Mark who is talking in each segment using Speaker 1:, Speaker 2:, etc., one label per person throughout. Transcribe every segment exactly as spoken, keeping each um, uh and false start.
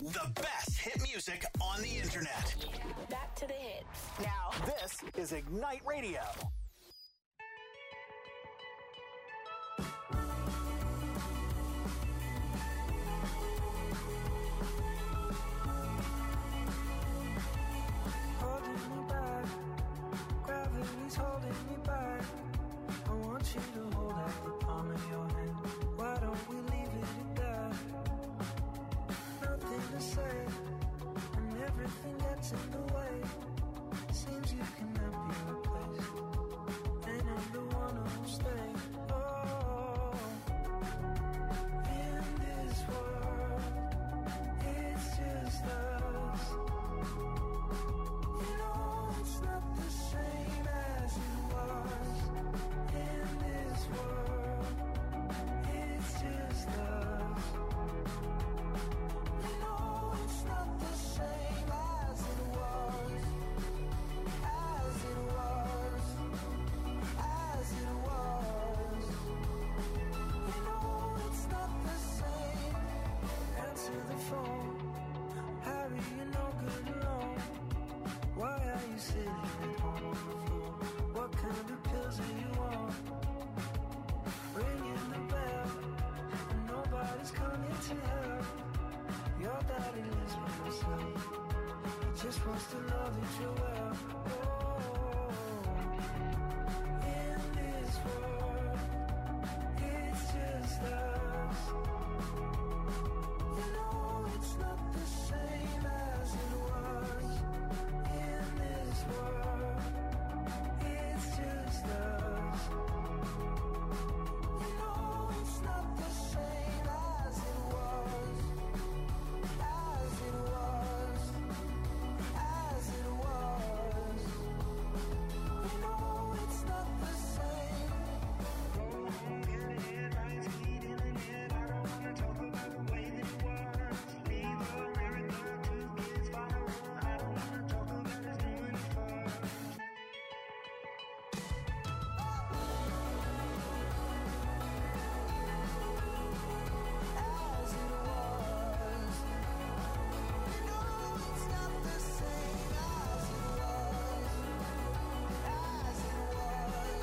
Speaker 1: The best hit music on the internet.
Speaker 2: Back to the hits. Now,
Speaker 1: this is Ignite Radio.
Speaker 3: Holding me back, gravity's holding me back. I want you to hold out the palm of your hand. Why don't we leave it at that? Nothing to say, and everything gets in the way. Seems you cannot be replaced, and I'm the one who'll stay. Oh, in this world, it's just us. You know it's not the same as it was. In this world, it's just us. You know it's not the same as it was, as it was, as it was. You know it's not the same. Answer the phone, Harry, you're no good alone. Why are you sitting at home on the floor? What kind of pills are you on? Ringing the bell, and nobody's coming to help. Your daddy lives by himself. He just wants to know that you're well. Oh, in this world, it's just us. You know it's not the same as it was. In this world, it's just us. You know it's not the same as it was, as it was, as it was. You know it's not the same. Go on, get it, headlines, heat in the net. I don't wanna talk about the way that it was. Leave America, two kids follow her. I don't wanna talk about us doing it first. As it was. You know it's not the same as it was, as it was,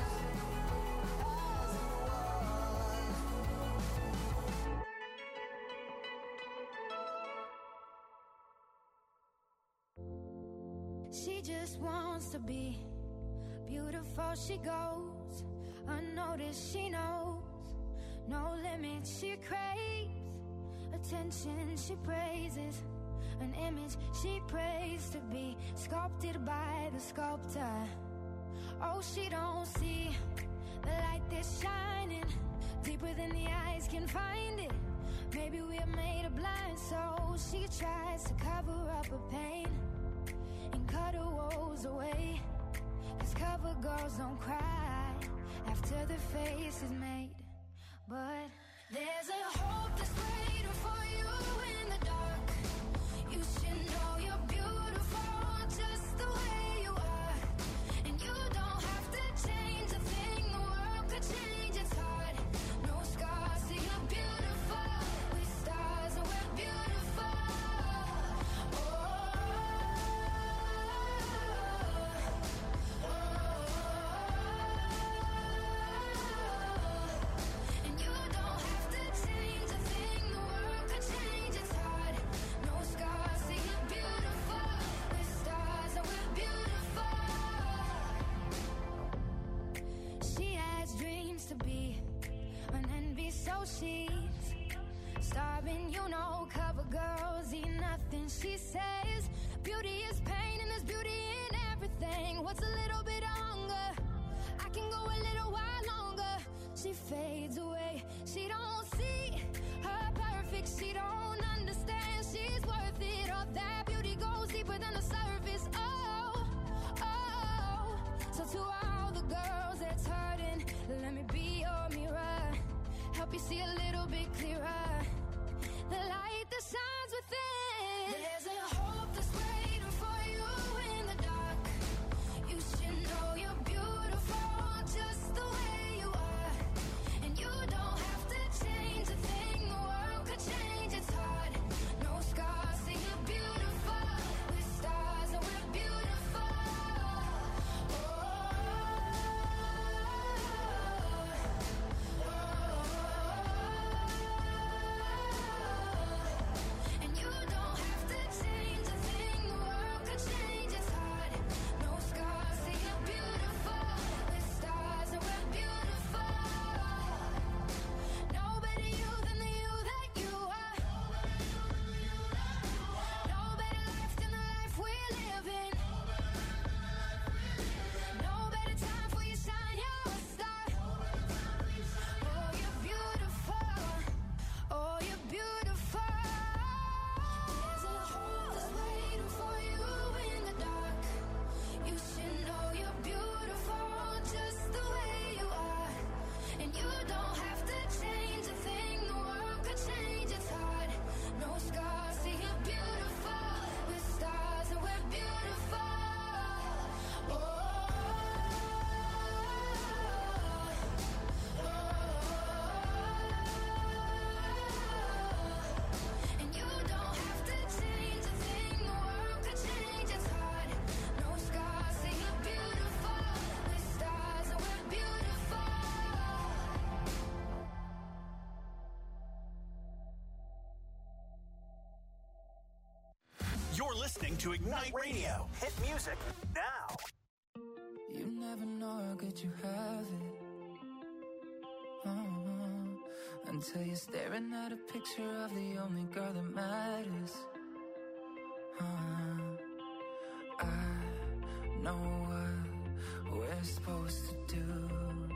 Speaker 3: as it was.
Speaker 4: She just wants to be beautiful. She goes unnoticed. She knows no limits. She craves attention. She praises an image she prays to be sculpted by the sculptor. Oh, she don't see the light that's shining deeper than the eyes can find it. Maybe we're made of blind souls. She tries to cover up her pain and cut her woes away. Cause cover girls don't cry after the face is made. But there's a hope that's waiting for you in the dark. You should know you're beautiful just the way you are. And you don't have to change a thing. The world could change its heart. No scars, see you're beautiful. We're stars and we're beautiful. Oh, and you don't have to change a thing. The world could change its heart. No scars, see you're beautiful. We're stars and we're beautiful. She has dreams to be an envy, so she's starving. You know, cover girls eat nothing. She says beauty is pain and there's beauty in everything. What's a little bit of hunger? I can go a little while longer. She fades away. She don't see her perfect. She don't understand she's worth it. All that beauty goes deeper than the surface. Oh, oh. So to all the girls that's hurting, let me be your mirror. Help you see a little bit clearer. The light that shines within. There's a hope that's waiting for you in the dark. You should know you're beautiful just the way you are. And you don't have to change a thing. The world could change its heart. No scars, see
Speaker 1: listening to Ignite Radio. Hit music now.
Speaker 3: You never know how good you have it. Uh-huh. Until you're staring at a picture of the only girl that matters. Uh-huh. I know what we're supposed to do.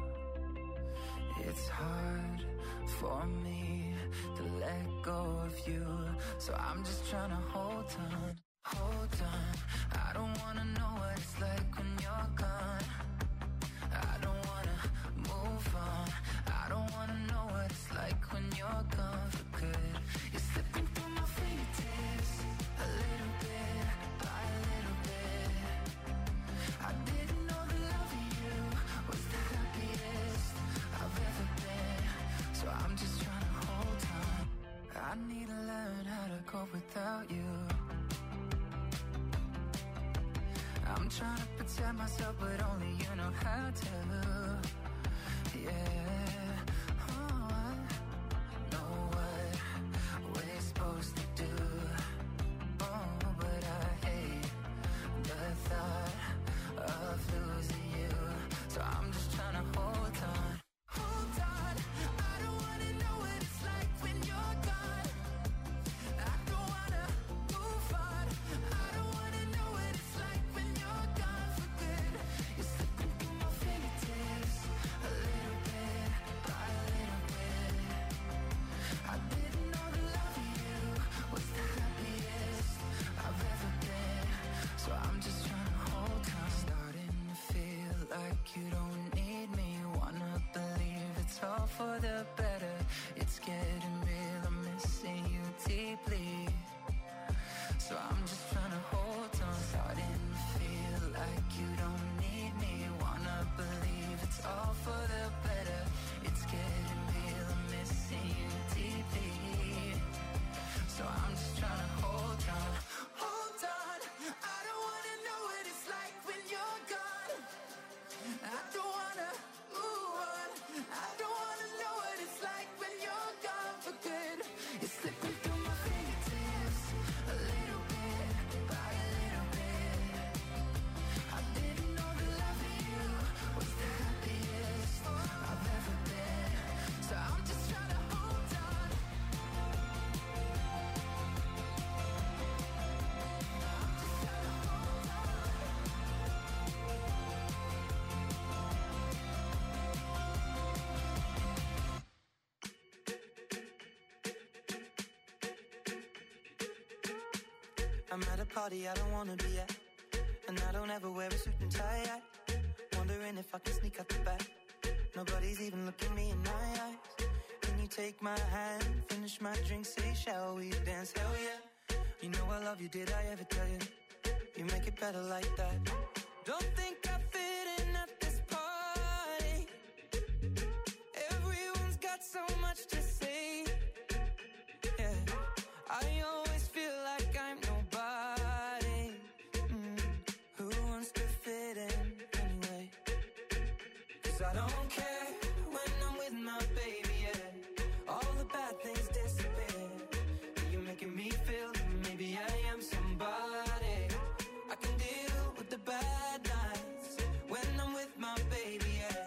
Speaker 3: It's hard for me to let go of you, so I'm just trying to hold on, hold on. I don't wanna know what it's like when you're gone. I don't wanna move on. I don't wanna know what it's like when you're gone for good. You're slipping through my fingertips, a little bit by a little bit. I didn't know the love of you was the happiest I've ever been, so I'm just trying to hold on. I need to learn how to cope without you. I'm trying to protect myself, but only you know how to. Yeah, oh, I know what we're supposed to do. Oh, but I hate the thought of losing you, so I'm just trying to hold on. Hold on, I don't wanna know what it's like when you're gone. I don't wanna move on. I don't wanna know what it's like when you're gone for good. You're slipping through my fingertips, a little bit by a little bit. I didn't know the love of you was the happiest I've ever been, so I'm just trying to hold on. Starting to feel like you don't need me. Wanna believe it's all for the better. It's getting real, I'm missing you deeply, so I'm just trying to hold on. Starting to feel like you don't need me. Wanna believe it's all for the better. It's getting real, I'm missing you deeply, so I'm just trying to hold on. Hold on, I don't wanna know what it's like when you're gone. I don't wanna move on. I don't wanna know what it's like when you're gone for good. It's slipping through my fingertips, a little bit by a little bit. I didn't know the love of you was the happiest I've ever been, so I'm just trying to hold on. I'm just trying to hold on.
Speaker 5: I'm at a party I don't wanna be at, and I don't ever wear a suit and tie at. Wondering if I can sneak out the back. Nobody's even looking me in my eyes. Can you take my hand, finish my drink, say shall we dance? Hell yeah. You know I love you, did I ever tell you? You make it better like that. Don't think I fit in at this party. Everyone's got so much to say. Yeah, I always feel like I'm nobody. Mm, who wants to fit in anyway? 'Cause I don't care when I'm with my baby, yeah. All the bad things disappear. You're making me feel that maybe I am somebody. I can deal with the bad nights when I'm with my baby, yeah.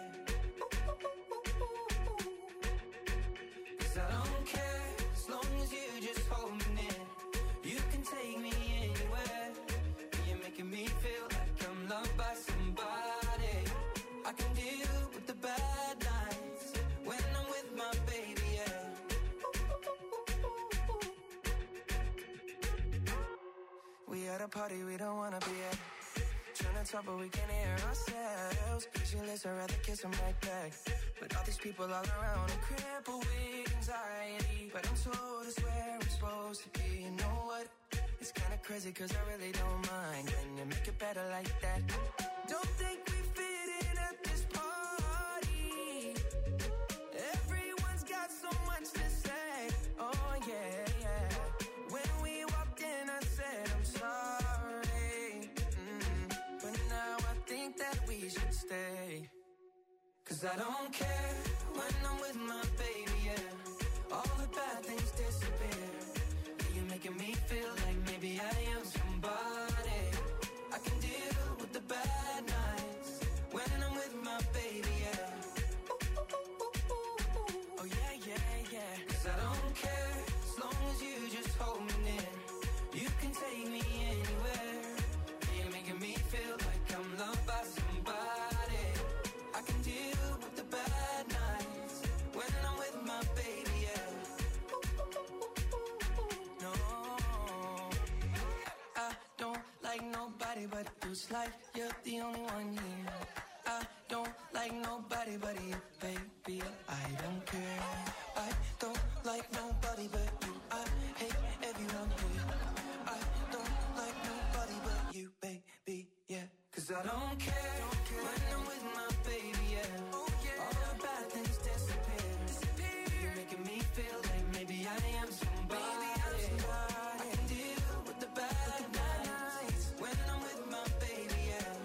Speaker 5: 'Cause I don't care as long as you just hold me near. You can take me anywhere. You're making me feel like I'm loved by somebody. I can deal with the bad nights when I'm with my baby, yeah. We at a party we don't wanna be at. Trying to talk but we can't hear ourselves. Pictureless, I'd rather kiss them right back. But all these people all around are crippled with anxiety. But I'm told it's where I'm supposed to be. You know what? It's kinda crazy 'cause I really don't mind. Can you make it better like that? Don't think we fit in at this party. Everyone's got so much to say. Oh yeah, yeah. When we walked in I said I'm sorry. Mm, but now I think that we should stay. 'Cause I don't care when I'm with my baby, yeah. All the bad things disappear. You're making me feel like maybe I am somebody. Feels like you're the only one here. I don't like nobody but you, baby. I don't care. I don't like nobody but you. I hate everyone here. I don't like nobody but you, baby, yeah. Cause I don't care, when I'm with my baby, yeah. Oh, yeah. All the bad things disappear. disappear. You're making me feel like maybe I am somebody. Maybe I'm somebody. I can deal with the bad nights when I'm with my baby, yeah.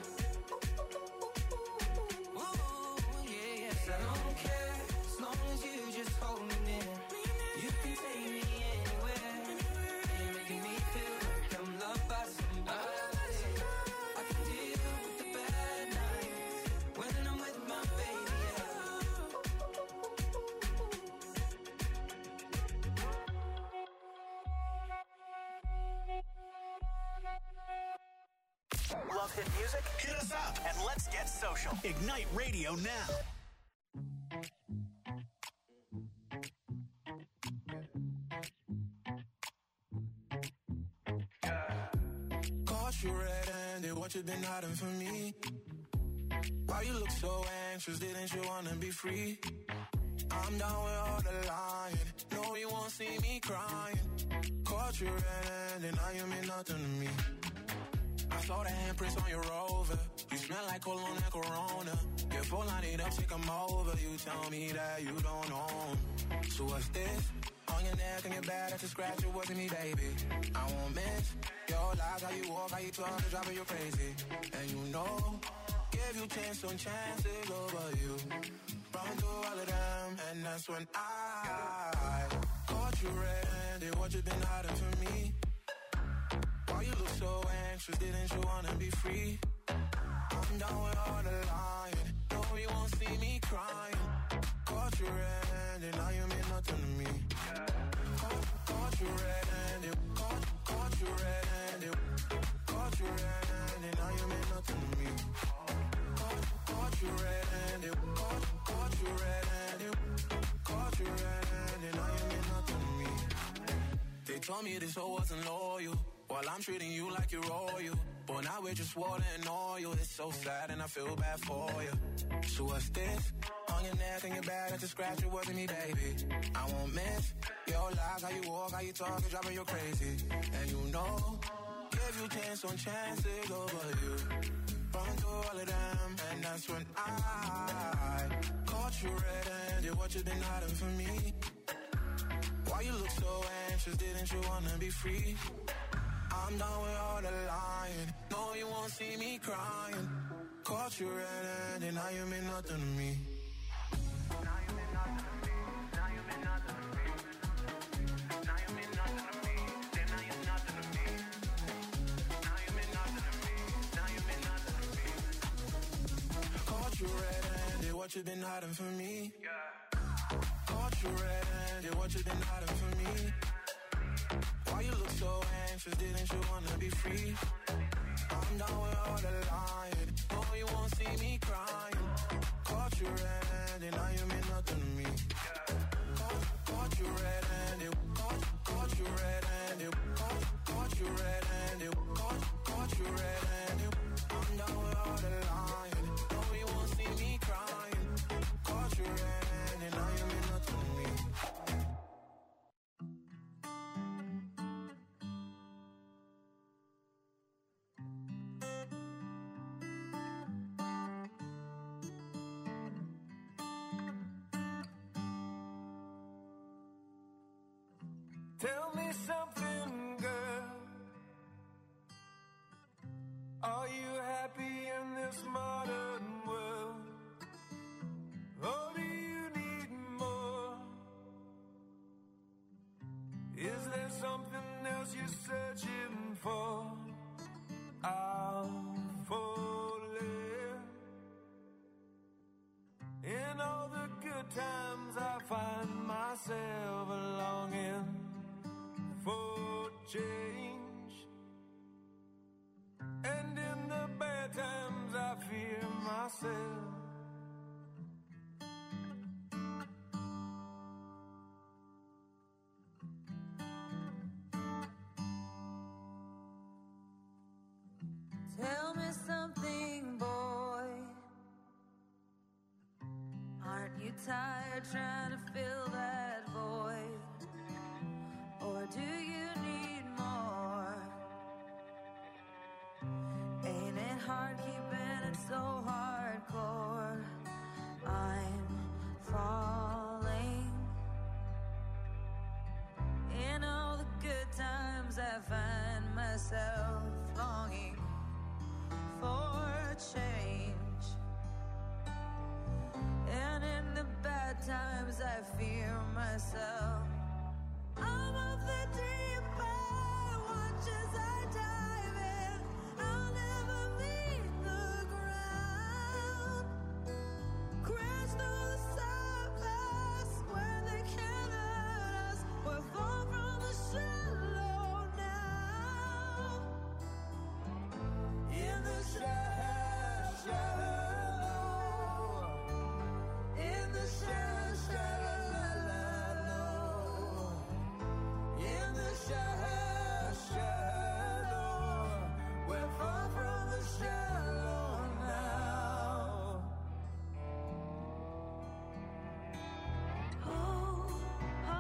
Speaker 5: Ooh, yeah, yeah. Cause I don't care, as long as you just hold me near. You can take me anywhere. You're making me feel like I'm loved by somebody. I can deal with the bad nights when I'm with my baby, yeah.
Speaker 1: Love hit music? Hit us up and let's get social. Ignite Radio now.
Speaker 6: Caught you red-handed, what you been hiding from me? Why you look so anxious, didn't you wanna be free? I'm down with all the lying, no you won't see me crying. Caught you red-handed, now you mean nothing to me. I saw the handprints on your Rover, you smell like cologne and Corona. Your phone line it up, take 'em over, you tell me that you don't own. So what's this? On your neck and your back, that's a scratch, it wasn't me, baby. I won't miss your lies, how you walk, how you talk, it's driving you crazy. And you know, give you chance on chances over you. Run through all of them, and that's when I caught you red-handed, what you been hiding from me? Why you look so anxious, didn't you wanna be free? I'm down with all the lying, no you won't see me crying. Caught you red-handed, now you mean nothing to me. Caught, caught you red-handed, caught, caught you red-handed, caught you red-handed, now you mean nothing to me. Caught, caught you red-handed, caught, caught you red-handed, caught you red-handed, now you mean nothing to me. They told me this hoe wasn't loyal, while I'm treating you like you're royal. But now we're just water and oil. It's so sad and I feel bad for you. So what's this? On your neck and your back, that's a scratch, it wasn't me, baby. I won't miss your lies, how you walk, how you talk, it's driving you crazy. And you know, give you chance on chances over you. Run through all of them, and that's when I caught you red-handed, what you been hiding from me? Why you look so anxious, didn't you wanna be free? I'm done with all the lying, no you won't see me crying. Caught you red-handed, now you mean nothing to me. Now you mean nothing to me, now you mean nothing to me. Now you mean nothing to me, then now you're nothing to me. Now you mean nothing to me, now you mean nothing to me. Caught you red-handed, what you been hiding from me? Caught you red-handed, what you been hiding from me? Why you look so anxious, didn't you wanna be free? I'm down with all the lying, no you won't see me crying. Caught you red-handed, now you mean nothing to me. Caught, caught you red-handed, caught, caught you red-handed, caught, caught you red-handed, caught, caught you red-handed. I'm down with all the lying, no you won't see me crying. Caught you red-handed, now you mean nothing to me.
Speaker 3: Tell me something, girl. Are you happy in this modern world? Or do you need more? Is there something else you're searching for? I'll falling. In all the good times I find myself longing for change, and in the bad times I fear myself.
Speaker 5: tired trying to fill that void? Or do you need more? Ain't it hard keeping it so hardcore? I'm falling. In all the good times I find myself longing for change. And in the bad times I fear myself. I'm of the deep end, watch as I dive in. I'll never meet the ground. Crash through the surface where they can't hurt us. We're far from the shallow now. In the shallow, shallow. In the shallow, shallow. In the shallow, shallow. We're far from the shallow now. Oh, oh,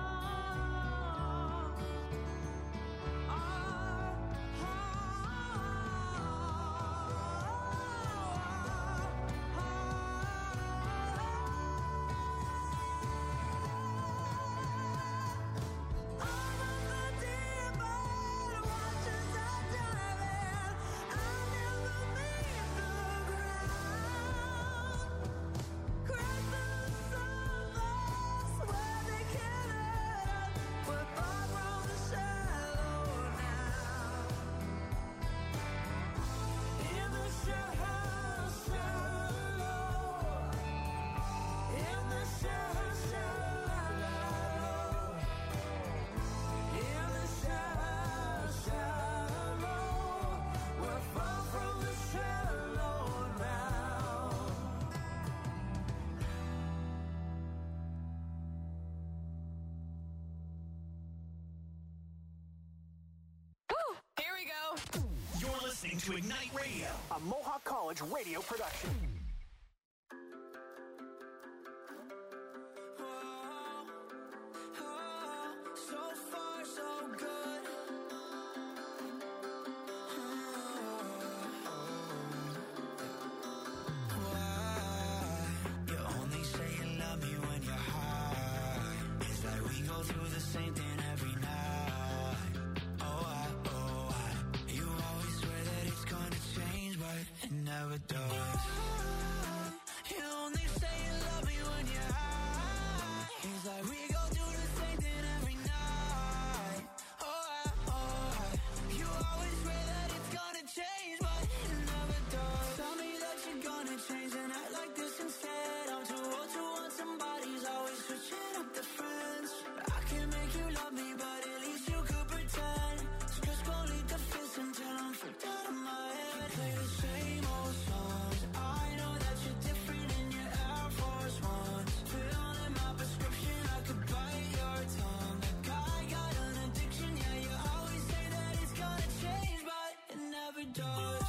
Speaker 2: Here we go.
Speaker 1: You're listening to Ignite Radio, a Mohawk College radio production.
Speaker 5: So far, so good.
Speaker 3: You only say you love me when you're high. It's like we go through the same thing every night. Oh, I, oh, I. You always swear that it's gonna change, but it never does. You only say you love me when you're high. It's like we go through the same thing every night. Oh, I, oh, I. You always swear that it's gonna change, but it never does. Tell me that you're gonna change and act like this instead. I'm too old to want somebody's always switching up the friends. I can make you love me, but at least you could pretend. So just go lead the fence until I'm freaked out of my head. Play the same old songs. I know that you're different in your Air Force Ones. Fill in my prescription, I could bite your tongue. Like I got an addiction, yeah, you always say that it's gonna change, but it never does.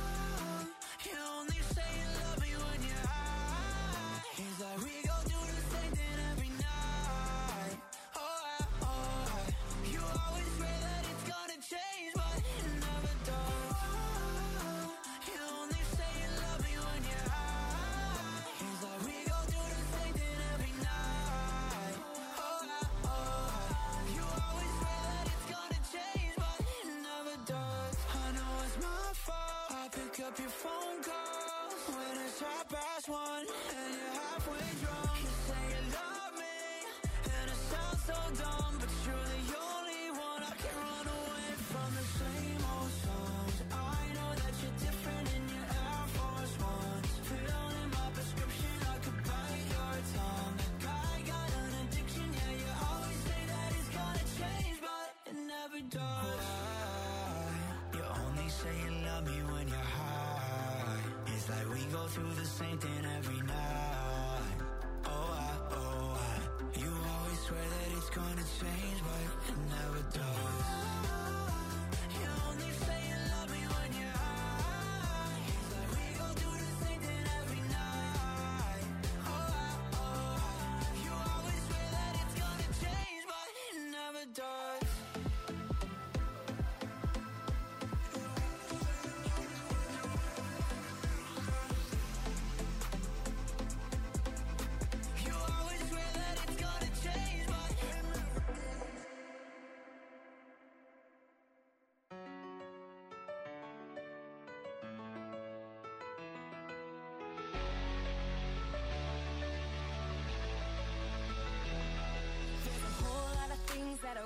Speaker 3: You only say you love me when you're high. It's like we go through the same thing every night. Oh, I, oh, I. You always swear that it's gonna change, but it never does. You only say you love me when you're high. It's like we go through the same thing every night. Oh, I, oh, I. You always swear that it's gonna change, but it never does. I know it's my fault. I pick up your phone calls when it's half past one and you're halfway drunk. You say you love me and it sounds so dumb, but you're the only one I can run away from. The same old songs. I know that you're different in your Air Force Ones. Fill in my prescription, I could bite your tongue. Like I got an addiction, yeah, you always say that it's gonna change, but it never does. You only say you love me when you're high. It's like we go through the same thing every night. Oh, I, oh, I. You always swear that it's gonna change, but it never does. You only say you love me when you're high. It's like we go through the same thing every night. Oh, I, oh, I.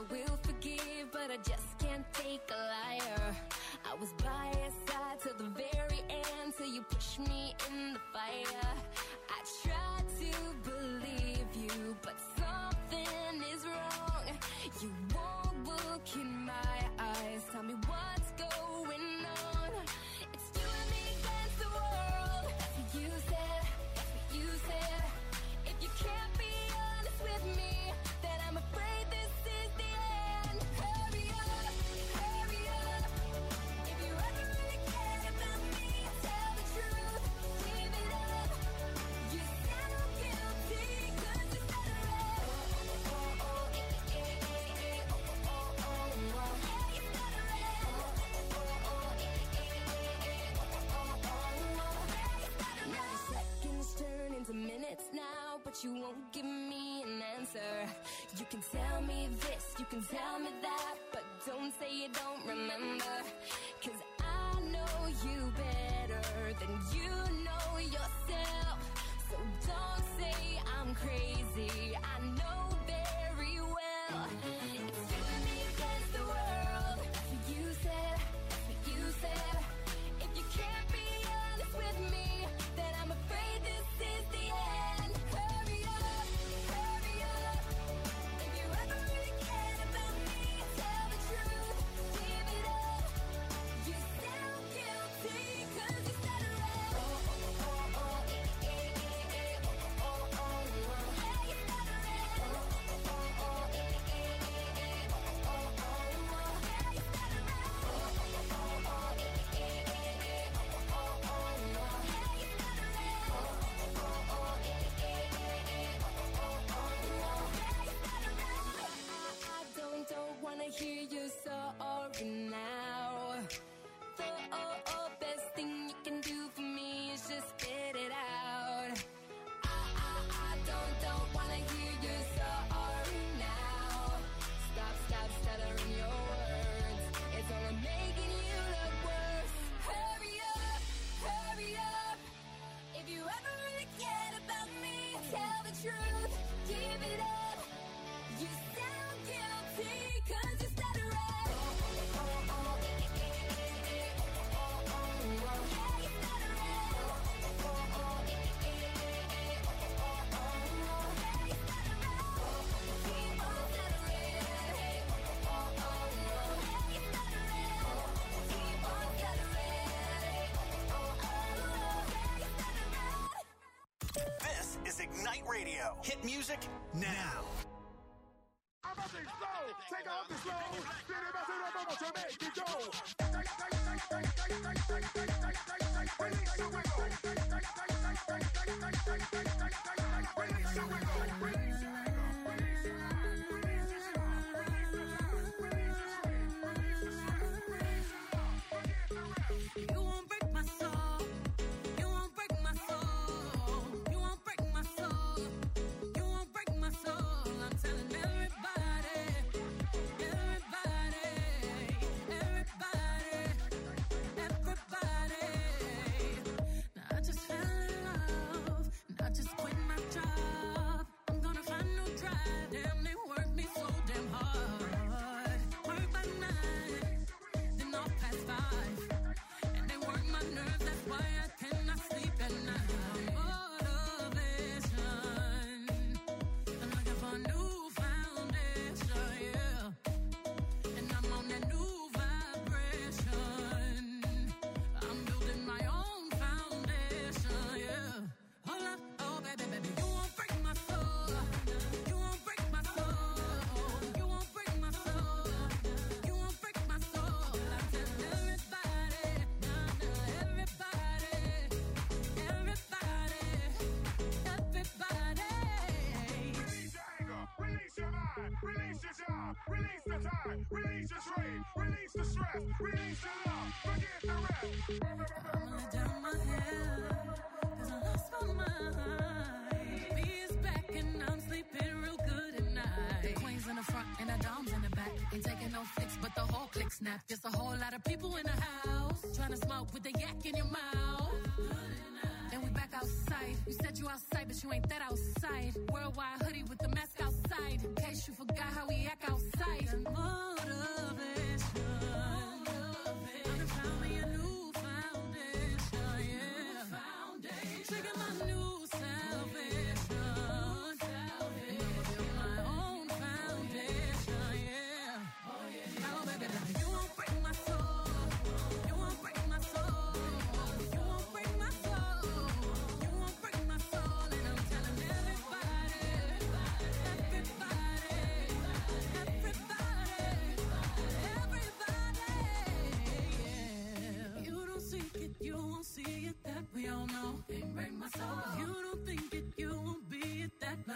Speaker 7: will forgive, but I just can't take a liar. I was by your side till the very end, till you pushed me in the fire. I tried to believe you, but something is wrong. You won't look in my eyes, tell me what's going on. It's you and me against the world. That's what you said, that's what you said. If you can't be honest with me, then I'm afraid this is the end. Hurry up, hurry up. If you ever really cared about me, tell the truth, give it up. You sound guilty, cause you said it right. Oh, oh, oh, eh, eh, eh, eh, oh, oh, oh, oh, oh. Yeah, you said it right. Oh, oh, oh, eh, eh, eh, eh, oh, oh, oh, oh. Yeah, you said it right. Now seconds turn into minutes now, but you won't give me an answer. You can tell me this, you can tell me that, but don't say you don't remember. Cause I know you better than you know yourself. So don't say I'm crazy, I know very well. It's you and me against the world. That's what you said, that's what you said. If you can't be honest with me, then I'm afraid this is the end. Hurry up, hurry up. If you ever really cared about me, tell the truth, give it up. You sound guilty, cause you said it right. Oh, oh, oh, oh, eh, eh, eh, eh, oh, oh, oh, oh. Yeah, you said it right. Oh, oh, oh, eh, eh, eh, eh, oh, oh, oh, oh. Yeah, you said it right. Oh, oh, oh, eh, eh, eh, eh, oh, oh, oh, oh. Yeah, you said it right. Oh, oh, oh, eh, eh, eh, eh, oh, oh, oh, oh. Yeah, you said it right. I, I don't, don't wanna hear you sorry now. The oh, oh, best thing you can do for me is just get it out. I, I, I don't, don't wanna hear you sorry now. Stop, stop stuttering your words. It's only making you look worse. Hurry up, hurry up. If you ever really cared about me, tell the truth, give it up. You sound guilty, cause you said it right. Oh, oh, oh, eh, eh, eh, eh, oh, oh, oh, oh. Yeah, you said it right. Oh, oh, oh, eh, eh, eh, eh, oh, oh, oh, oh. Yeah, you said it right. Oh, keep on said it right. Oh, oh, oh, oh. Yeah, you said it right. Keep on said it right. Oh, oh, oh, oh. Yeah, you said it right.
Speaker 1: This is Ignite Radio. Hit music now.
Speaker 8: Take off the slow. To make it go. Release the wiggle. Release the wiggle. Release
Speaker 5: You won't break my soul. You won't break my soul. You won't break my soul. You won't break my soul. I'm telling everybody, everybody, everybody, everybody. Now I just fell in love, and I just quit my job. I'm gonna find no drive. Damn, they work me so damn hard. Work by nine, then off past five. And they work my nerves, that's why I cannot sleep at night. Motivation, I'm looking for a new foundation, yeah. And I'm on that new vibration. I'm building my own foundation, yeah. Hold up, oh baby, baby, you won't break my soul. You won't break my soul. You won't break my soul. You won't break my soul. I'm telling everybody, nah, nah, everybody, everybody, everybody.
Speaker 8: Release your anger. Release your mind. Release your job. Release the time. Release your strain. Release the stress. Release your love. Forget the rest.
Speaker 5: I'ma let down my hair, cause I lost my mind. B is back and I'm sleeping real good at night. The queen's in the front and the dom's in the back. Ain't taking no flicks, but the whole click snap. Just a whole lot of people in the house, trying to smoke with the yak in your mouth. And we back outside. You said you outside, but you ain't that outside. Worldwide hoodie with the mask outside. In case you forgot how we act outside.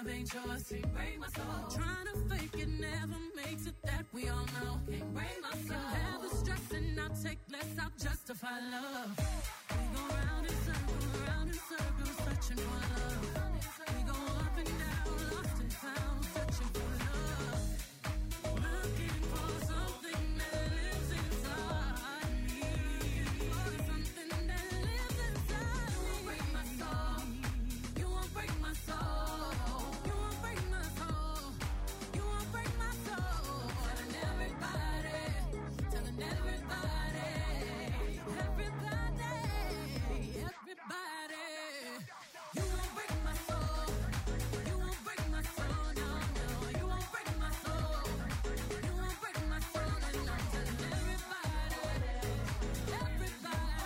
Speaker 9: love ain't yours, can't break my soul. Trying to fake it never makes it, that we all know. Can't break my soul. Have the stress and I'll take less, I'll justify love. We go round in circles, round in circles, searching for love. We go up and down, lost and found, searching for love. Looking for something that lives inside me. For something that lives inside me. You won't break my soul. You won't break my soul. You won't break my soul. You won't break my soul. Telling everybody, telling everybody, everybody, everybody. You won't break my soul. You won't break my soul. No, no. You won't break my soul. You won't break my soul. And I'm telling everybody, everybody,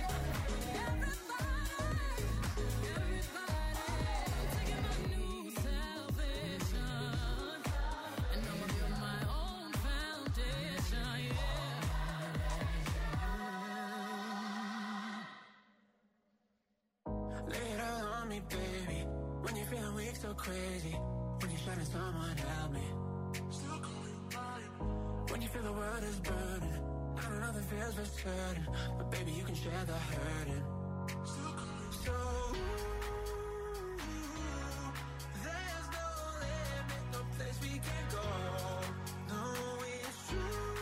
Speaker 9: everybody, everybody. I'm taking my new salvation, and I'ma build my own foundation.
Speaker 6: Lay it all on me, baby. When you're feeling weak, so crazy. When you're shutting someone, help me. Still call you mine. When you feel the world is burning, I don't know the feels for certain, but baby, you can share the hurting. Still call you so. There's no limit, no place we can go. No, it's true.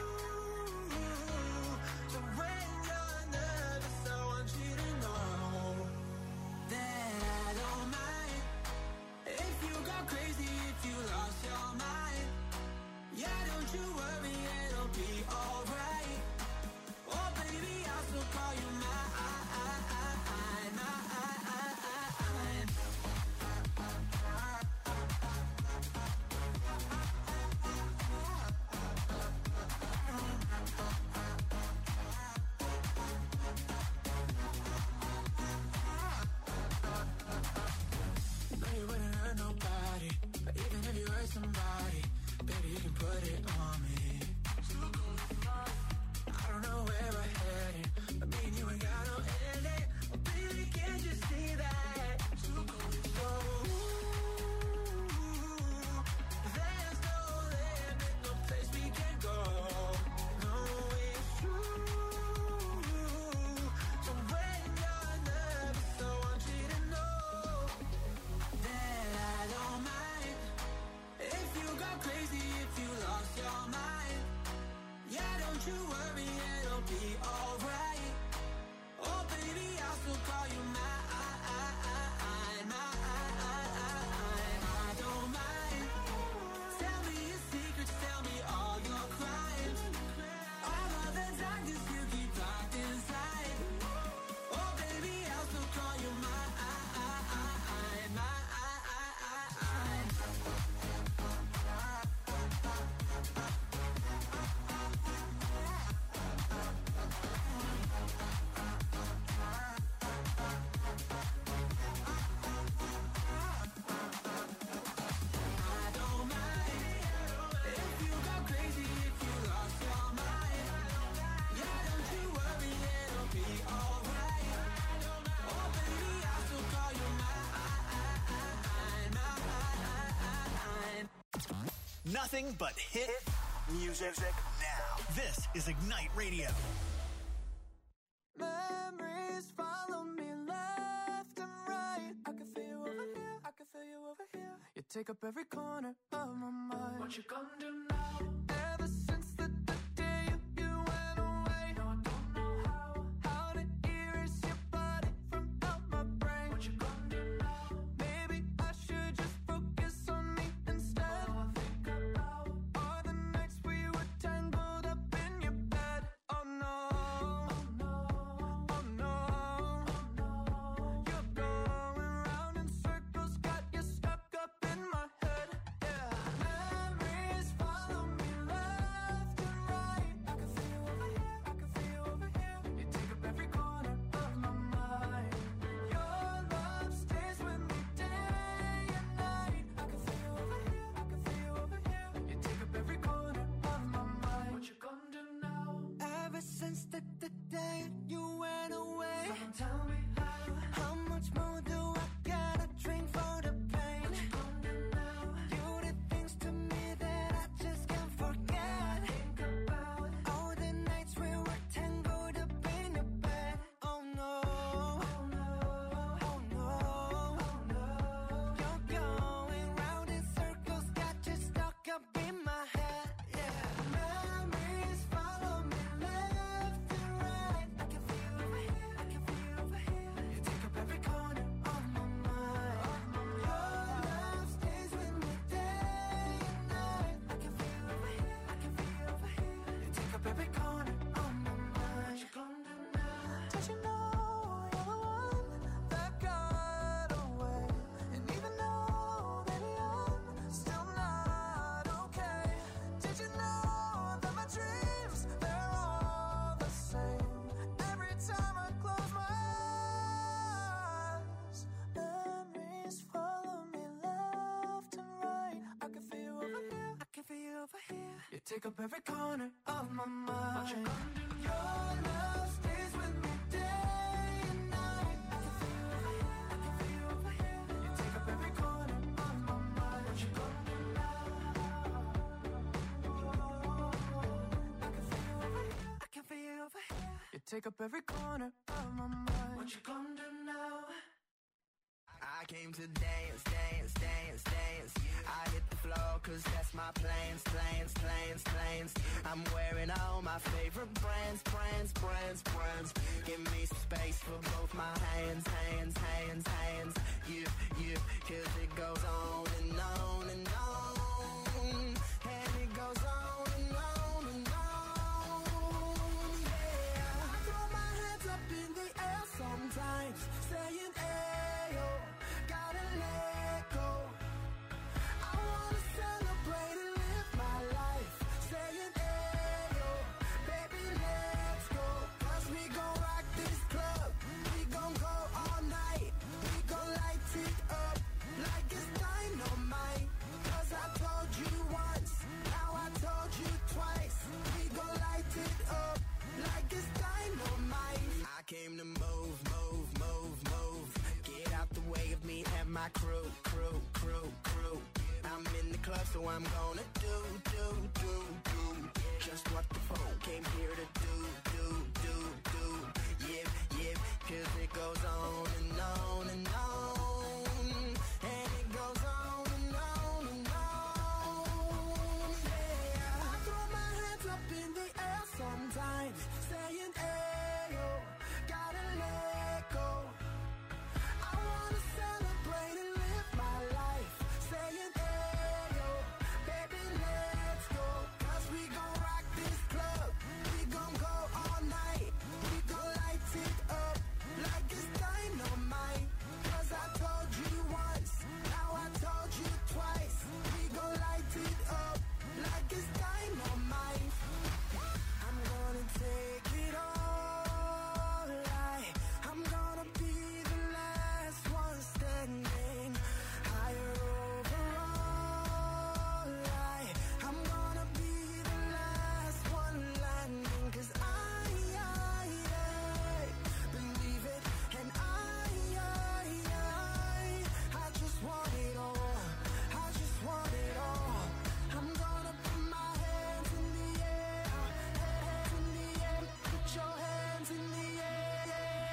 Speaker 6: So when you're nervous, I want you to know that I don't mind if you go crazy, if you lost your mind. Yeah, don't you worry, it'll be alright. Oh, baby, I'll still call you mine, mine. No, you wouldn't hurt nobody, but even if you hurt somebody, baby, you can put it on me. I don't know where we're headed, but me and you ain't got no ending. Oh, baby, can't you see that? So, there's no limit, no place we can go. No, it's true. So when you're nervous, I want you to know that I don't mind if you go crazy, if you lost your mind. Yeah, don't you worry, it'll be alright. Oh, baby, I'll still call you mine, mine. I don't mind. Tell me your secrets, tell me all your crimes. All of the darkness you keep locked inside. Oh, baby, I'll still call you mine, mine. I don't mind if you go crazy, if you lost your mind. Yeah, don't you worry, it'll be alright. Oh, baby, I'll still call you mine, mine.
Speaker 1: Nothing but hit music now. This is Ignite Radio.
Speaker 5: Memories follow me left and right. I can feel you over here, I can feel you over here. You take up every corner of my mind. What you gonna do now? Ever since the, the day you, you went away, no, I don't know how, how to erase your body from out my brain. What you gonna do now? Maybe I should just focus on me instead. All I think about are the nights we were tangled up in your bed. Oh no, oh no, oh no, oh no. You're going round in circles, got you stuck up in my head. Yeah, memories follow me
Speaker 3: take up every corner of my mind. What you gonna do? Your love stays with me day and night. I can feel you over here, I can feel you over here. You take up every corner of my mind. What you gonna do now? I can feel you over here, I can feel you over here. You take up every corner of my mind. What you gonna do now?
Speaker 10: I came to dance, dance, dance, dance. I hit the floor cause that's my plans, plans, plans, plans. I'm wearing all my favorite brands, brands, brands, brands. Give me some space for both my hands, hands, hands, hands. Yeah, yeah, cause it goes on and on and on. And it goes on and on and on. Yeah, I throw my hands up in the air sometimes, saying ayo, gotta let go. I wanna celebrate and live my life, saying ayo, baby let's go. Cause we gon' rock this club, we gon' go all night. We gon' light it up like it's dynamite. Cause I told you once, now I told you twice. We gon' light it up like it's dynamite. I came to move, move, move, move. Get out the way of me and my crew, crew, crew, crew. I'm in the club, so I'm gonna do, do, do, do just what the phone came here to do, do, do, do. Yeah, yeah, cause it goes on and on and on. And it goes on and on and on. Yeah, I throw my hands up in the air sometimes, saying ayo, gotta let go. I wanna celebrate and live my life, saying ayo, baby let's go. Cause we gon' rock this club, we gon' go all night. We gon' light it up like it's dynamite. Cause I told you once, now I told you twice. We gon' light it up like it's dynamite. I'm gonna take it all, like I'm gonna be the last one standing. Higher overall, like I'm gonna be the last one landing. Cause I, I, I believe it, and I, I, I, I just want it all. I just want it all. I'm gonna put my hands in the air, hands in the air. Put your hands in the air.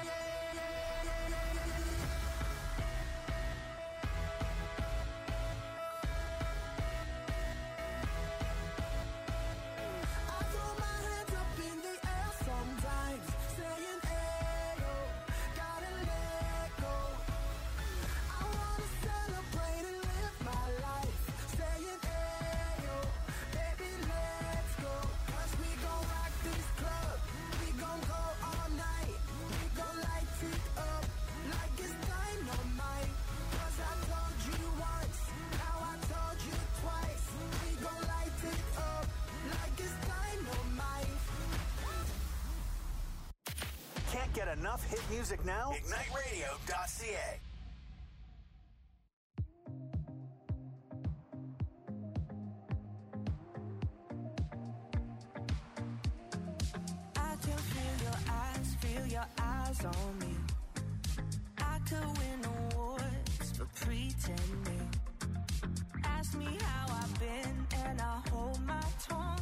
Speaker 10: I throw my hands up in the air sometimes, saying ayo, gotta let go. I wanna celebrate and live my life, saying ayo, baby let's go. Cause we gon' rock this club, we gon' go all night. We gon' light it up like it's dynamite. Cause I told you once, now I told you twice. We gon' light it up like it's dynamite.
Speaker 1: Can't get enough hit music now? ignite radio dot c a.
Speaker 5: I can feel your eyes, feel your eyes on me. I could win awards for pretending. Ask me how I've been and I hold my tongue.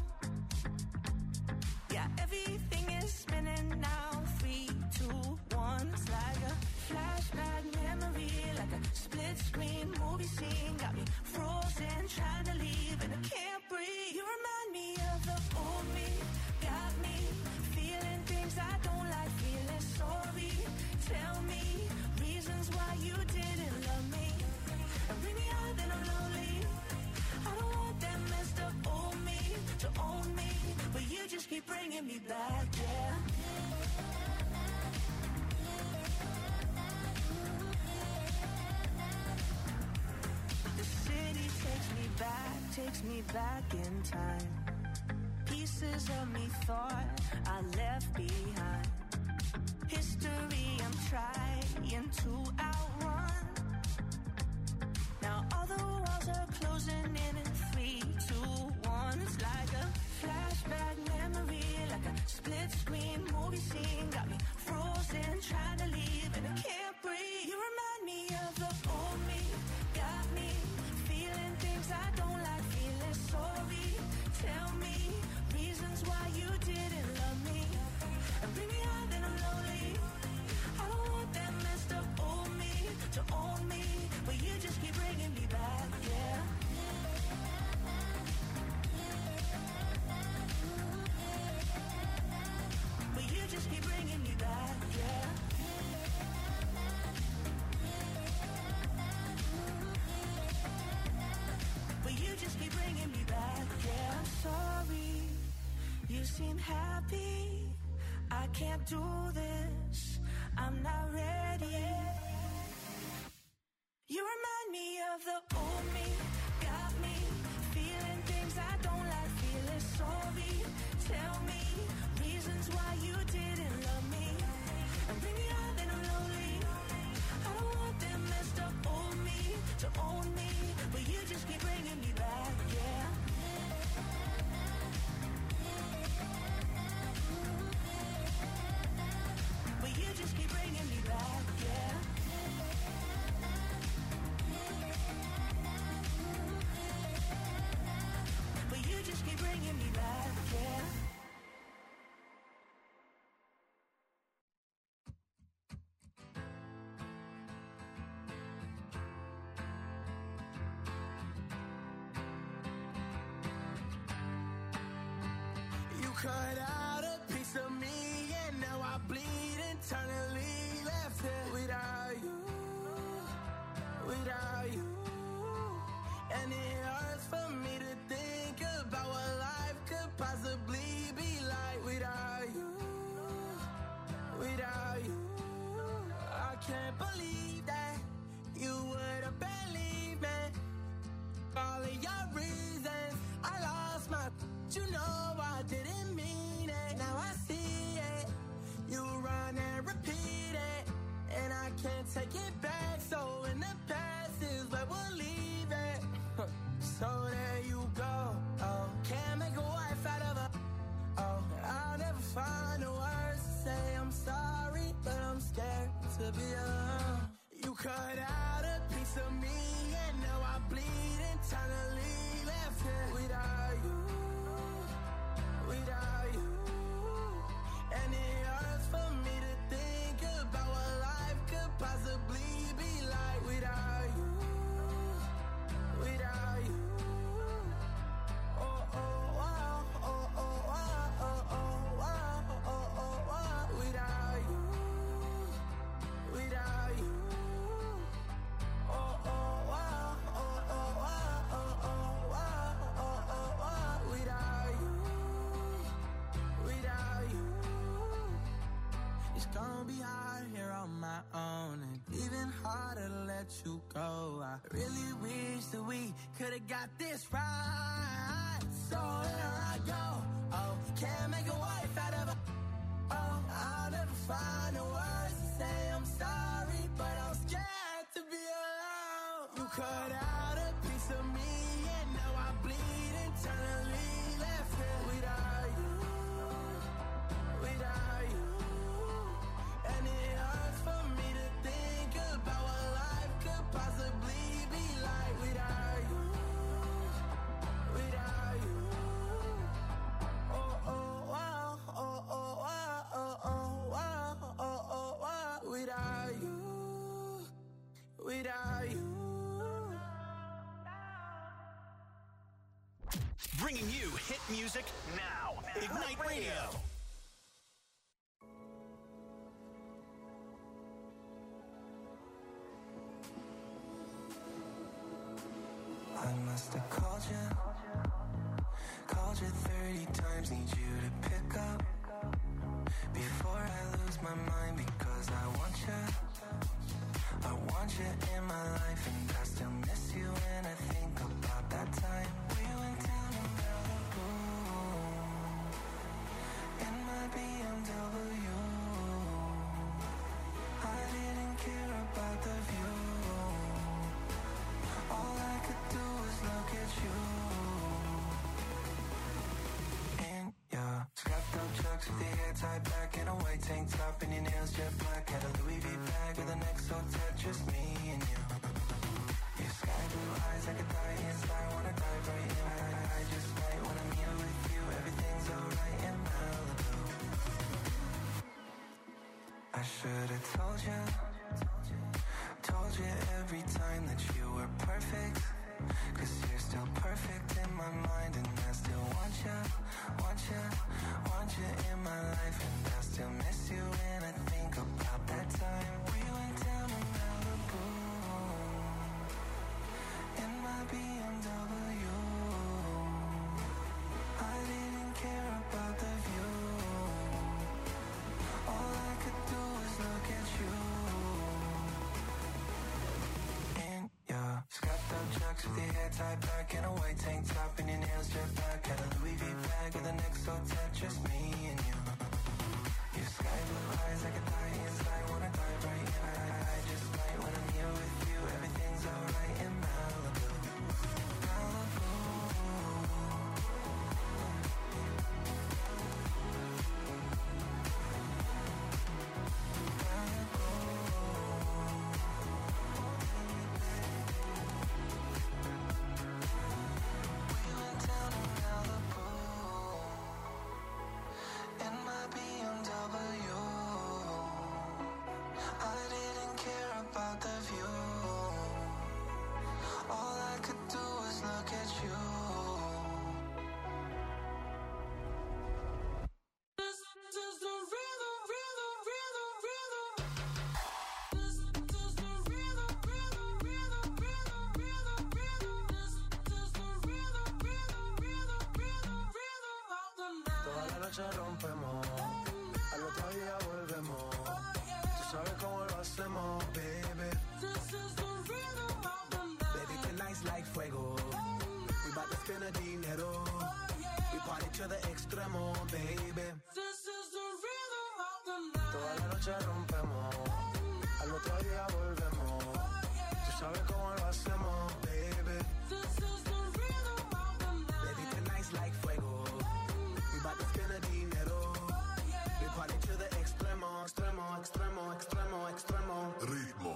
Speaker 5: Yeah, everything is spinning now. Three, two, one. It's like a flashback memory, like a split screen movie scene. Got me frozen, trying to leave and I can't breathe. You remind me of the old me. Got me feeling things I don't like, feeling sorry. Tell me reasons why you didn't love me. And bring me out then I'm lonely. I don't want that messed up old me to own me, but you just keep bringing me back, yeah. The city takes me back, takes me back in time. Pieces of me thought I left behind. History I'm trying to outrun. Now all the walls are closing in in three, two, one. It's like a
Speaker 3: bringing me back. Yeah, I'm sorry. You seem happy. I can't do this. I'm not ready. You remind me of the old me. Got me feeling things I don't like. Feeling sorry. Tell me reasons why you didn't love me. And bring me out and I'm lonely. I don't want them messed up old me to own me, but you just keep bringing me back, yeah. But you just keep bringing me back, yeah. But you just keep bringing me back, yeah.
Speaker 10: You cut out a piece of me, and now I bleed internally. Left it without you, without you. And it hurts for me to think about what life could possibly be like without you, without you. I can't believe that you would have believed me. All of your reasons, I lost my. You know I didn't mean it. Now I see it. You run and repeat it, and I can't take it back. So in the past is where we'll leave it. So there you go. Oh, can't make a wife out of her. Oh, I'll never find the words to say I'm sorry, but I'm scared to be alone. You cut out a piece of me, and now I bleed internally. Left it without you, without you. And it hurts for me to think about what life could possibly be like without you, without you. Oh, oh, wow, oh, oh, wow, oh, oh, wow, oh, oh, wow, without you, without you. Oh, oh, wow, oh, oh, wow, oh, oh, wow, oh, oh, wow, without you, without you. It's gonna be hard here on my own, and even harder to let you go. I really wish that we could've got this right. So here I go. Oh, can't make a wife out of her. Oh, I'll never find the words to say I'm sorry, but I'm scared to be alone. You cut out a piece of me, and now I bleed internally. Left it without you, without you. And it hurts for me to think about what life could possibly be like without you, without you. Oh, oh, wow, oh, oh, wow, oh, oh, wow, oh, oh, wow, without you, without you.
Speaker 1: Bringing you hit music now. Ignite Radio.
Speaker 10: I must have called you, called you thirty times, need you to pick up before I lose my mind, because I want you, I want you in my life, and I still miss you when I think about that time we went down in Malibu in my B M W. I didn't care about the view. All I could do was look at you. In your strapped up chucks with the hair tied back and a white tank top and your nails jet black. Had a Louis V bag with an X O Tetris, me and you. Your sky blue eyes like a die inside, wanna dive right in. I, I, I just might when I'm here with you. Everything's alright in Malibu. I should've told you, told you every time that you were perfect, 'cause you're still perfect in my mind, and I still want you, want you, want you in my life, and I still miss you
Speaker 6: noche rompemos, al otro día volvemos. Tú sabes cómo lo hacemos, baby.
Speaker 9: This is the rhythm of the night.
Speaker 10: Baby, tonight's like fuego. We bout to spend a dinero. We party to the extremo, baby.
Speaker 9: This is the rhythm of the night.
Speaker 6: Toda la noche rompemos, al otro día volvemos. Tú sabes cómo lo hacemos, baby.
Speaker 9: This is the rhythm of the night.
Speaker 10: Baby, tonight's like fuego. We bout to spend a dinero. We party to the extremo, extremo, extremo, extremo, extremo.
Speaker 8: Ritmo.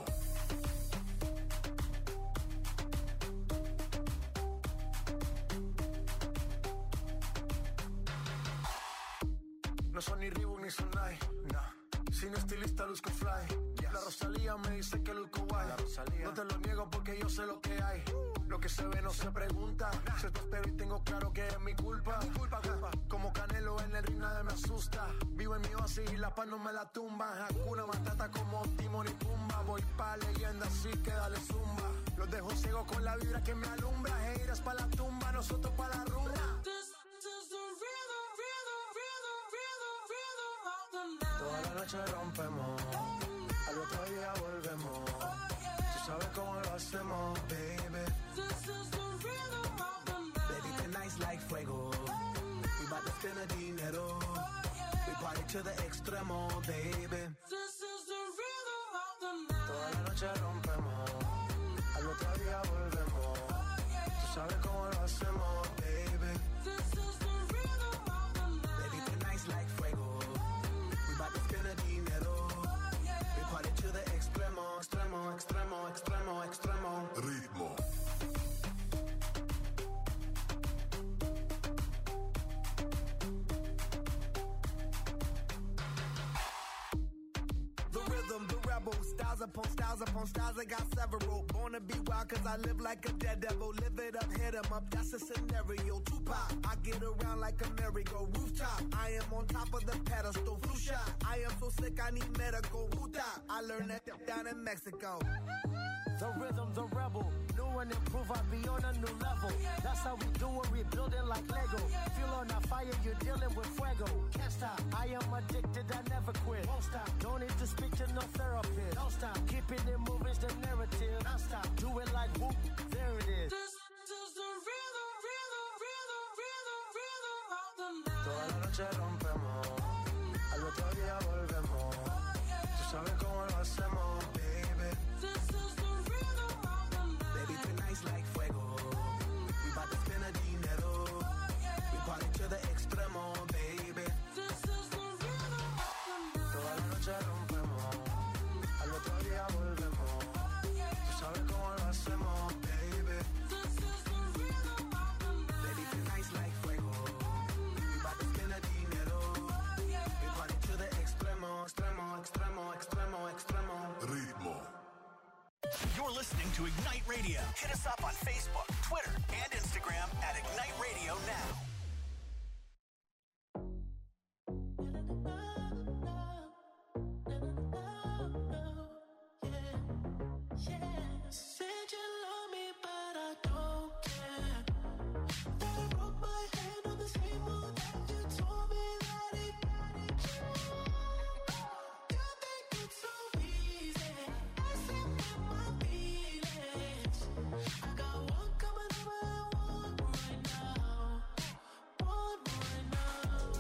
Speaker 6: No son ni Reebok ni Sonai, nah. Sin estilista luzco fly. Yes. La Rosalía me dice que luzco guay. La Rosalía. No te lo niego porque yo sé lo que hay. Lo que se ve no se pregunta. Nah. Se te espero y tengo claro que es mi culpa. Mi culpa, culpa. Como Canelo en el ring nadie me asusta. Vivo en mi oasis y la paz no me la tumba. Hakuna Matata como Timon y Pumba. Voy pa' leyenda así que dale zumba. Los dejo ciego con la vibra que me alumbra. Heiras pa' la tumba, nosotros pa' la rumba.
Speaker 9: This is the rhythm, rhythm, rhythm, rhythm, rhythm of the night.
Speaker 6: Toda la noche rompemos, al otro día volvemos. Tú sabes cómo lo hacemos, baby.
Speaker 9: This is the rhythm of the night.
Speaker 10: Baby, tonight's like fuego. We bout to spend a dinero. We party to the extremo, baby.
Speaker 9: This is the rhythm of the night.
Speaker 6: Toda la noche rompemos, al otro día volvemos. Tú sabes cómo lo hacemos, baby.
Speaker 9: This is the rhythm of the night.
Speaker 10: Baby, tonight's like fuego. We bout to spend a dinero. We party to the extremo, extremo, extremo, extremo, extremo.
Speaker 8: Ritmo.
Speaker 10: The rhythm, the rebel, styles upon styles upon styles, I got several. Born to be wild cause I live like a daredevil. Live it up, hit 'em up, that's a scenario. Tupac, I get around like a merry-go rooftop. I am on top of the pedestal, flu shot. I am so sick I need medical. Huta, I learned that down in Mexico.
Speaker 11: The rhythm, the rebel. New and improve, I be on a new level. That's how we do it, we build it like Lego. Feel on a fire, you're dealing with fuego. Can't stop, I am addicted, I never quit. Won't stop, don't need to speak to no therapist. Don't stop, keeping it moving's the narrative. Non stop, do it like whoop, there it is.
Speaker 9: This is the rhythm, rhythm, rhythm, rhythm, rhythm of the night.
Speaker 6: Toda la noche rompemos, al otro día volvemos. Tú sabes cómo lo hacemos, baby.
Speaker 9: This is the rhythm of the night.
Speaker 10: Baby, tonight's like fuego. We bout to spend a dinero. We party to the extremo, baby.
Speaker 9: This is the rhythm of the night.
Speaker 6: Toda la noche rompemos, al otro día volvemos. Tú sabes cómo lo hacemos, baby.
Speaker 9: This is the rhythm of the night.
Speaker 10: Baby, tonight's like fuego. We bout to spend a dinero. We party to the extremo, extremo, extremo, extremo, extremo.
Speaker 8: Ritmo.
Speaker 1: You're listening to Ignite Radio. Hit us up on Facebook, Twitter, and Instagram at Ignite Radio Now.
Speaker 3: Said you love me, but I don't care. That I broke my hand on the table, that you told me that it got it. You think it's so easy, messing with my feelings. I got one coming over and one right now, one right now.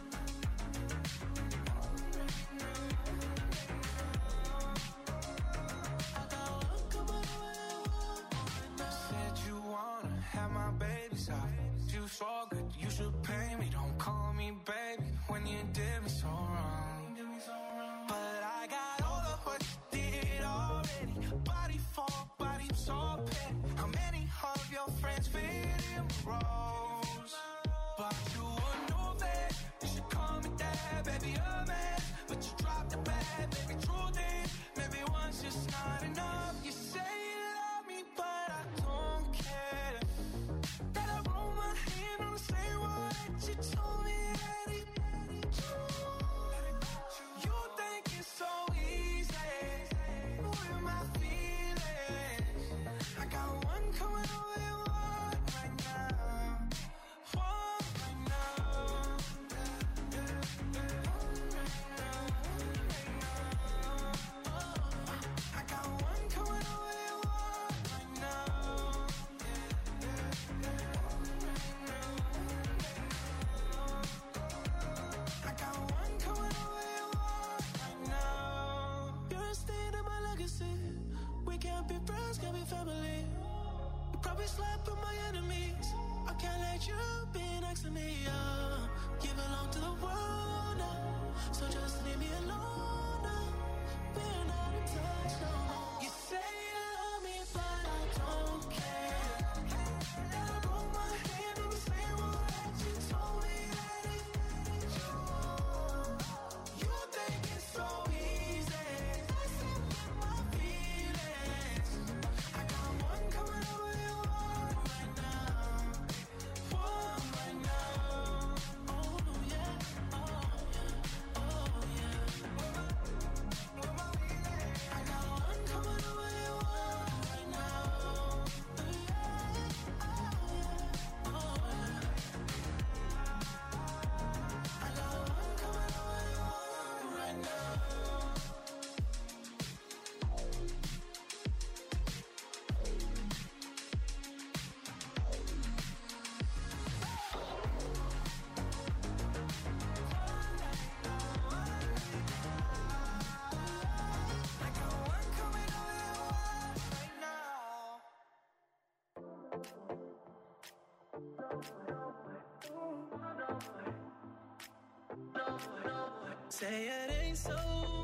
Speaker 3: I got one coming over and one right now.
Speaker 5: Said you wanna have my babies off. You so good, you should pay me. Don't call me baby when you did me so wrong. But I got all of what you did already. Body for body, I'm so petty. How many of your friends fit in my roles? But you would know that you should call me dad, baby, a man. But you dropped the bag, baby, truth is, maybe one's just not enough. You say you love me, but I don't care. That I roll my hand on the same one.
Speaker 3: slept with my enemies. I can't let you be next to me, uh. You belong to the world now, so just leave me alone now. We're not in touch no more. You say you love me, but I don't care. And I broke my hand in the same way that you told me that it made you. You think it's so easy, messing with my feelings. I got one coming over your heart right now, one right now. Oh yeah, oh yeah, oh yeah. I got one coming over your heart right now. Yeah, oh yeah, oh yeah. I got one coming over your heart right now. I got one coming over your heart right now. Say it ain't so.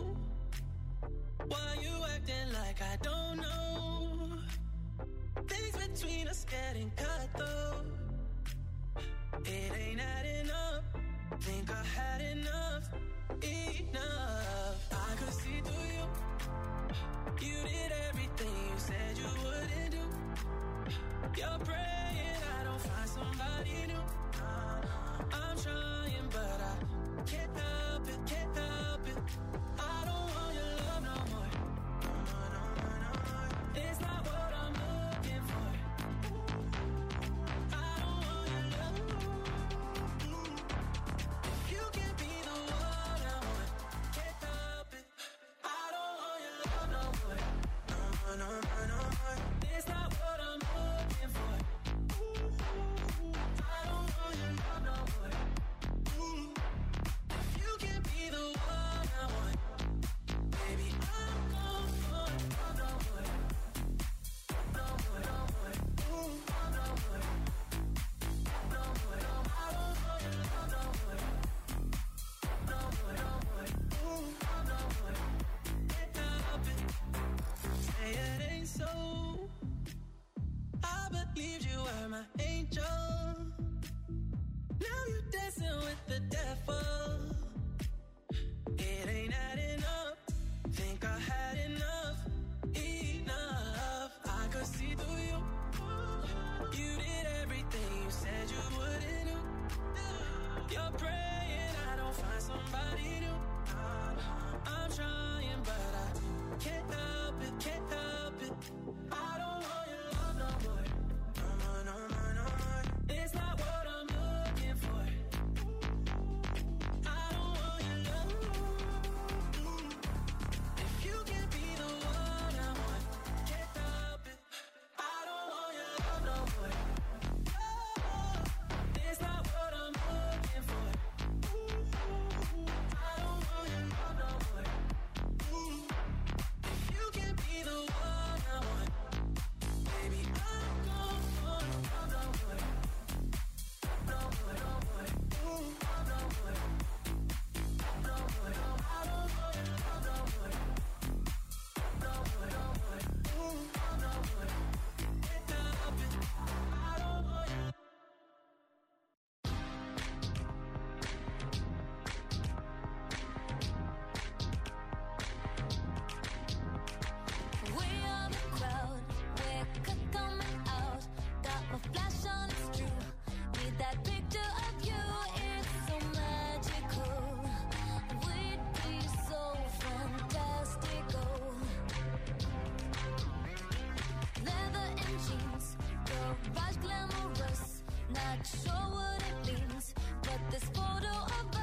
Speaker 3: Why you acting like I don't know? Things between us getting cut though. It ain't adding up. Think I had enough, enough. I could see through you. You did everything you said you wouldn't do. You're praying I don't find somebody new. I'm trying, but I can't help it, can't help it. I don't want your love no more. It's not what I'm looking for. I don't want your love. If you can't be the one I want, can't help it. I don't want your love no more. No, no, no, no more. It's not what I'm looking for. I don't want your love no more. If you can't be the one I want, baby, I'm gone for love no more. No more, no more. No more. No more, no more. I don't want your love no more. No more, no more. No more. Can't help it. Say it ain't so. I believed you were my angel. Now you're dancing with the devil. It ain't adding up. Think I had enough, enough. I could see through you. You did everything you said you wouldn't do. You're praying I don't find somebody new. I'm trying, but I can't help it, can't help it. I don't want your love no more. No more, no more, no more. It's not what I'm looking for. I don't want your love. If you can't be the one I want, can't help it. I don't want your love no more. It's not what I'm looking for. I don't want your love no more. If you can't be the one I want, baby, I'm gone for love no more. No more, no more. No more. No more, no more. I don't want your love no more. No more, no more. No more. Can't help it. I don't want your
Speaker 7: We are the crowd, we're c- coming out. Got my flash on, it's true. Need that picture of you, it's so magical. We'd be so fantastical. Leather and jeans, garage glamorous. Not sure what it means, but this photo of